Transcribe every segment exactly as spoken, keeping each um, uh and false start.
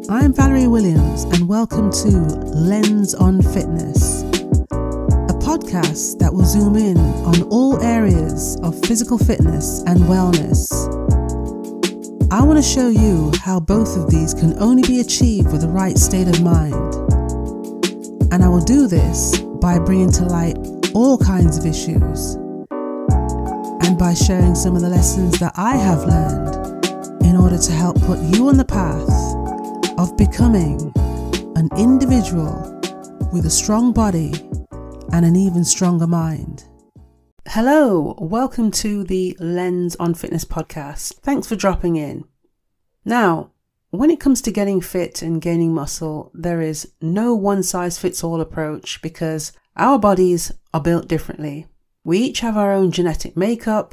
I'm Valerie Williams and welcome to Lens on Fitness, a podcast that will zoom in on all areas of physical fitness and wellness. I want to show you how both of these can only be achieved with the right state of mind. And I will do this by bringing to light all kinds of issues and by sharing some of the lessons that I have learned in order to help put you on the path of becoming an individual with a strong body and an even stronger mind. Hello, welcome to the Lens on Fitness podcast. Thanks for dropping in. Now, when it comes to getting fit and gaining muscle, there is no one-size-fits-all approach because our bodies are built differently. We each have our own genetic makeup,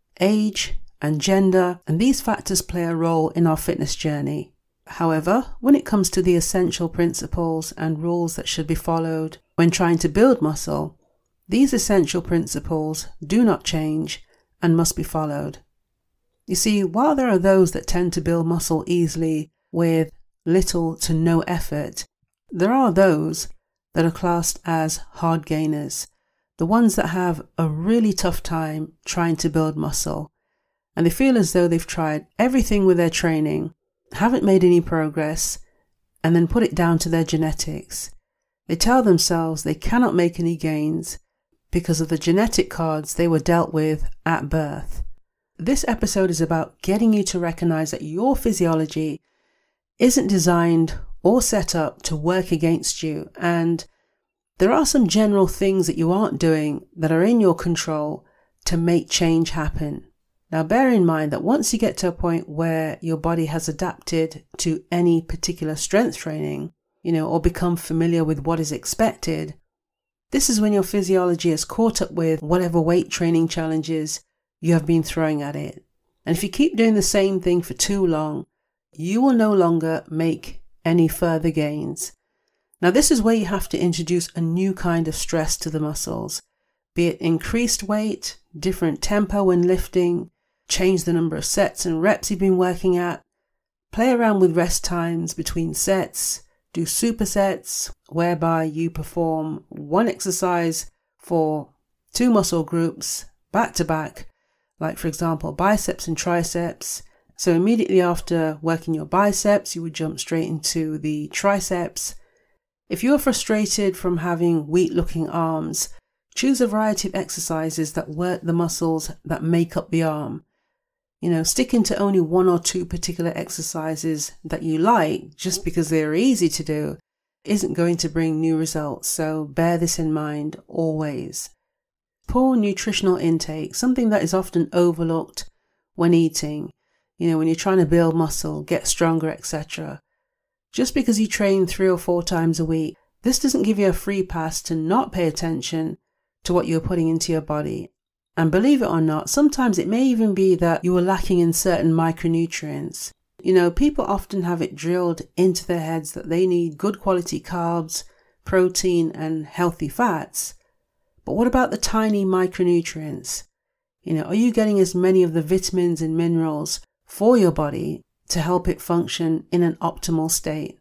age, and gender, and these factors play a role in our fitness journey. However, when it comes to the essential principles and rules that should be followed when trying to build muscle, these essential principles do not change and must be followed. You see, while there are those that tend to build muscle easily with little to no effort, there are those that are classed as hard gainers, the ones that have a really tough time trying to build muscle, and they feel as though they've tried everything with their training, haven't made any progress, and then put it down to their genetics. They tell themselves they cannot make any gains because of the genetic cards they were dealt with at birth. This episode is about getting you to recognize that your physiology isn't designed or set up to work against you, and there are some general things that you aren't doing that are in your control to make change happen. Now, bear in mind that once you get to a point where your body has adapted to any particular strength training, you know, or become familiar with what is expected, this is when your physiology is caught up with whatever weight training challenges you have been throwing at it. And if you keep doing the same thing for too long, you will no longer make any further gains. Now, this is where you have to introduce a new kind of stress to the muscles, be it increased weight, different tempo when lifting, change the number of sets and reps you've been working at, play around with rest times between sets, do supersets whereby you perform one exercise for two muscle groups back to back, like for example biceps and triceps. So immediately after working your biceps, you would jump straight into the triceps. If you're frustrated from having weak looking arms, choose a variety of exercises that work the muscles that make up the arm. You know, sticking to only one or two particular exercises that you like just because they're easy to do isn't going to bring new results, so bear this in mind always. Poor nutritional intake, something that is often overlooked when eating, you know, when you're trying to build muscle, get stronger, et cetera. Just because you train three or four times a week, this doesn't give you a free pass to not pay attention to what you're putting into your body. And believe it or not, sometimes it may even be that you are lacking in certain micronutrients. You know, people often have it drilled into their heads that they need good quality carbs, protein, and healthy fats. But what about the tiny micronutrients? You know, are you getting as many of the vitamins and minerals for your body to help it function in an optimal state?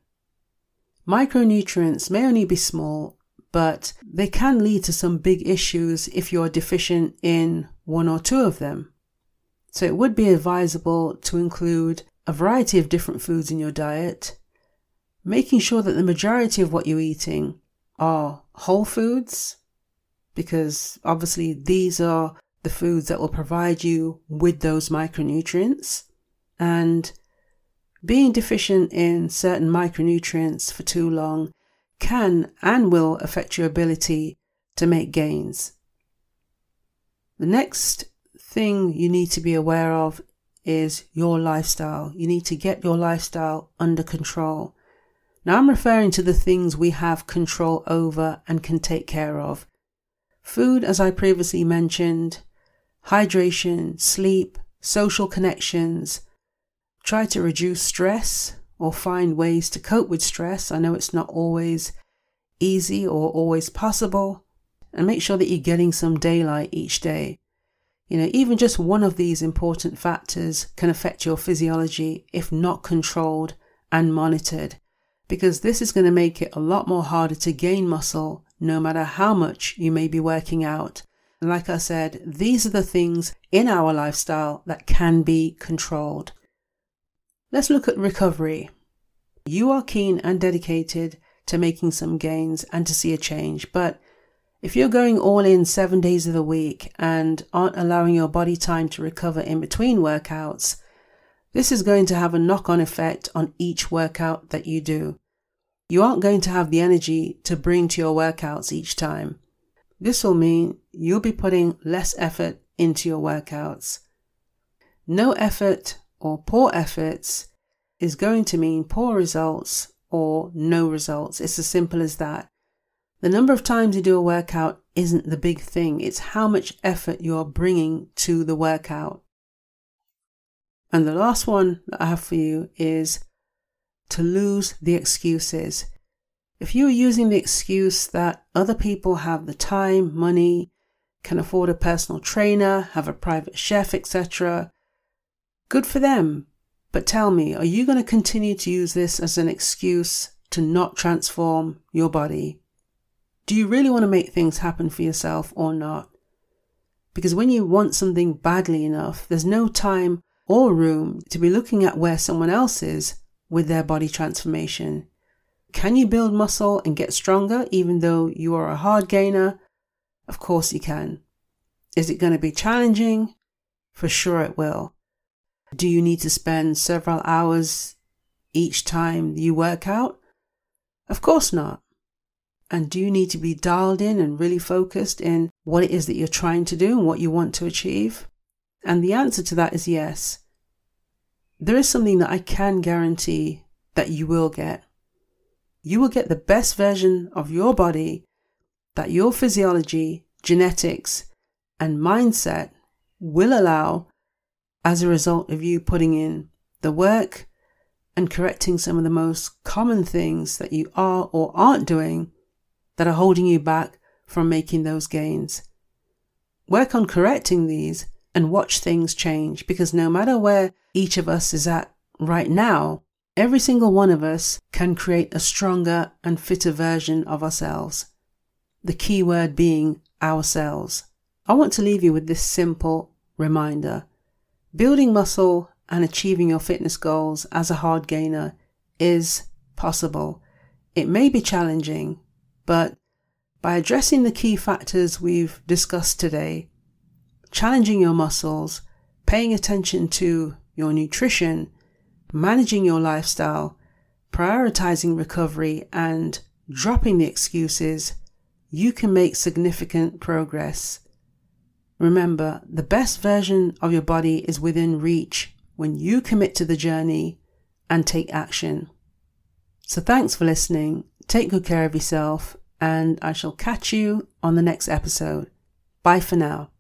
Micronutrients may only be small, but they can lead to some big issues if you're deficient in one or two of them. So it would be advisable to include a variety of different foods in your diet, making sure that the majority of what you're eating are whole foods, because obviously these are the foods that will provide you with those micronutrients, and being deficient in certain micronutrients for too long can and will affect your ability to make gains. The next thing you need to be aware of is your lifestyle. You need to get your lifestyle under control. Now, I'm referring to the things we have control over and can take care of. Food, as I previously mentioned, hydration, sleep, social connections. Try to reduce stress or find ways to cope with stress. I know it's not always easy or always possible. And make sure that you're getting some daylight each day. You know, even just one of these important factors can affect your physiology if not controlled and monitored, because this is going to make it a lot more harder to gain muscle no matter how much you may be working out. And like I said, these are the things in our lifestyle that can be controlled. Let's look at recovery. You are keen and dedicated to making some gains and to see a change, but if you're going all in seven days of the week and aren't allowing your body time to recover in between workouts, this is going to have a knock-on effect on each workout that you do. You aren't going to have the energy to bring to your workouts each time. This will mean you'll be putting less effort into your workouts. No effort or poor efforts is going to mean poor results or no results. It's as simple as that. The number of times you do a workout isn't the big thing. It's how much effort you're bringing to the workout. And the last one that I have for you is to lose the excuses. If you're using the excuse that other people have the time, money, can afford a personal trainer, have a private chef, et cetera, good for them. But tell me, are you going to continue to use this as an excuse to not transform your body? Do you really want to make things happen for yourself or not? Because when you want something badly enough, there's no time or room to be looking at where someone else is with their body transformation. Can you build muscle and get stronger even though you are a hard gainer? Of course you can. Is it going to be challenging? For sure it will. Do you need to spend several hours each time you work out? Of course not. And do you need to be dialed in and really focused in what it is that you're trying to do and what you want to achieve? And the answer to that is yes. There is something that I can guarantee that you will get. You will get the best version of your body that your physiology, genetics, and mindset will allow as a result of you putting in the work and correcting some of the most common things that you are or aren't doing that are holding you back from making those gains. Work on correcting these and watch things change, because no matter where each of us is at right now, every single one of us can create a stronger and fitter version of ourselves. The key word being ourselves. I want to leave you with this simple reminder. Building muscle and achieving your fitness goals as a hard gainer is possible. It may be challenging, but by addressing the key factors we've discussed today, challenging your muscles, paying attention to your nutrition, managing your lifestyle, prioritizing recovery, and dropping the excuses, you can make significant progress. Remember, the best version of your body is within reach when you commit to the journey and take action. So thanks for listening. Take good care of yourself, and I shall catch you on the next episode. Bye for now.